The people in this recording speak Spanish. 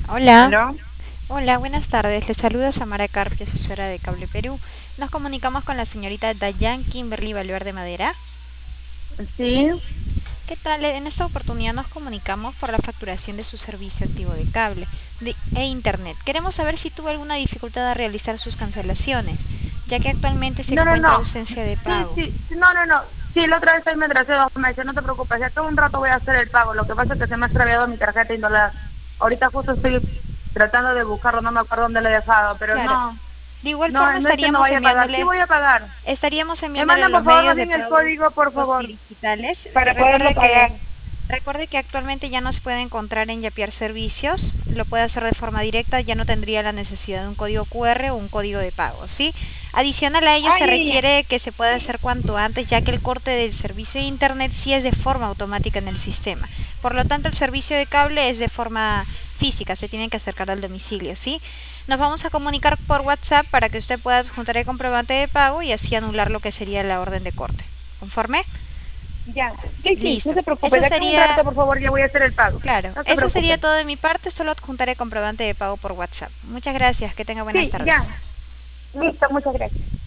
Hola, ¿Aló? hola, buenas tardes. Les saluda Samara Carpio, asesora de Cable Perú. Nos comunicamos con la señorita Dayan Kimberly Valverde Madera. Sí. ¿Qué tal? En esta oportunidad nos comunicamos por la facturación de su servicio activo de cable e internet. Queremos saber si tuvo alguna dificultad a realizar sus cancelaciones, ya que actualmente se No, no, encuentra no. ausencia de Sí, pago. sí, sí, no, no, no. Sí, la otra vez ahí me atrasé 2 meses, no te preocupes, ya que un rato voy a hacer el pago. Lo que pasa es que se me ha extraviado mi tarjeta y no la... Ahorita justo estoy tratando de buscarlo, no me acuerdo dónde la he dejado, pero Claro. no, De igual no, forma no es que no vaya a pagar, sí voy a pagar. estaríamos Me enviándole mandan los por favor más medios de bien el pago código, por favor, digitales. para poderlo pagar. Recuerde que actualmente ya no se puede encontrar en Yapier Servicios, lo puede hacer de forma directa, ya no tendría la necesidad de un código QR o un código de pago, ¿sí? Adicional a ello Ah, se ya, ya, requiere que se pueda hacer cuanto antes, ya que el corte del servicio de internet sí es de forma automática en el sistema. Por lo tanto, el servicio de cable es de forma física, se tienen que acercar al domicilio, ¿sí? Nos vamos a comunicar por WhatsApp para que usted pueda adjuntar el comprobante de pago y así anular lo que sería la orden de corte. ¿Conforme? ya. Sí, sí, no Listo. se preocupe, Eso ya que un sería, rato, por favor, ya voy a hacer el pago. claro, No se eso sería preocupe. todo de mi parte, solo adjuntaré comprobante de pago por WhatsApp. Muchas gracias, que tenga buenas Sí, tardes. ya. Listo, muchas gracias.